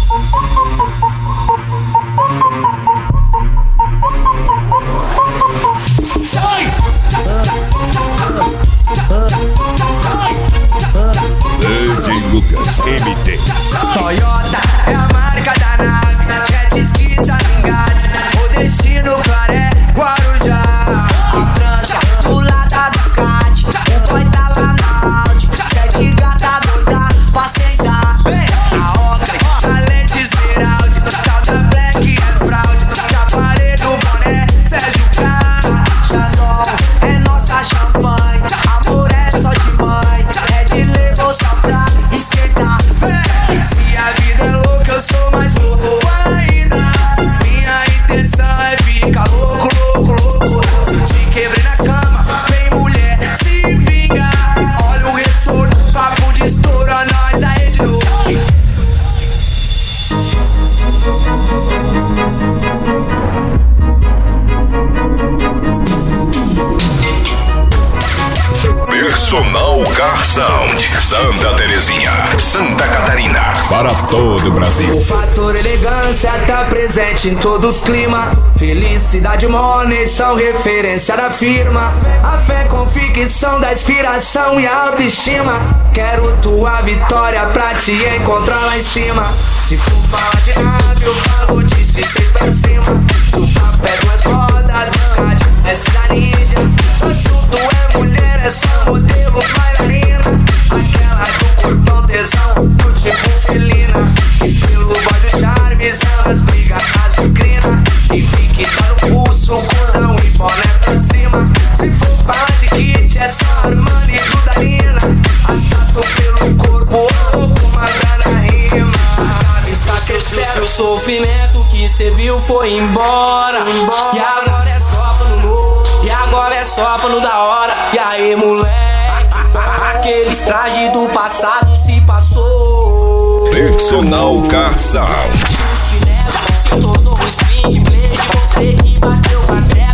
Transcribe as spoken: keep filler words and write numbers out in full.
D J Lucas M T. Toyota é a marca da nave, jet ski tá engate. O destino claro é Guarujá. Franja do lado da Ducati, o boy tá lá na Audi. Sete gata doida pra sentar. A Oakley, a lente esmeralda, tal da Black é fraude. Já parei do boné, Sérgio K. Xandol é nossa champanhe, amor é só de mãe. É de levou só pra esquentar. Se a vida é louca, eu sou mais louco ainda. Minha intenção é ficar louco, louco, louco. Se eu te quebrei na cama, vem mulher, se vinga. Olha o retorno, papo de estouro, nós aí de novo. Personal Car Sound, Santa Terezinha, Santa Catarina, para todo o Brasil. O fator elegância tá presente em todos os climas. Felicidade e money são referência da firma. A fé, convicção da inspiração e autoestima. Quero tua vitória pra te encontrar lá em cima. Se for falar de nave, eu falo de seis pra cima. Se o papo é duas rodas, Ducati, é da ninja. Se o assunto é mulher, é só modelo, bailarina. Aquela do corpão tesão, do tipo felina. E pelo boy do Charmes, elas brigam as vicrinas. E fique tá no pulso, cordão e boné pra cima. Se for falar de kit, é só Armani e Dudalina. As tatu pelo corpo, comandando a rima. Sabe, o sofrimento que cê viu foi embora. E agora é só pano novo, e agora é só pano da hora. E aí, moleque, aqueles trajes do passado se passou. Personal Car Sound. O chinelo se tornou um swing blade. Você que bateu pra trás.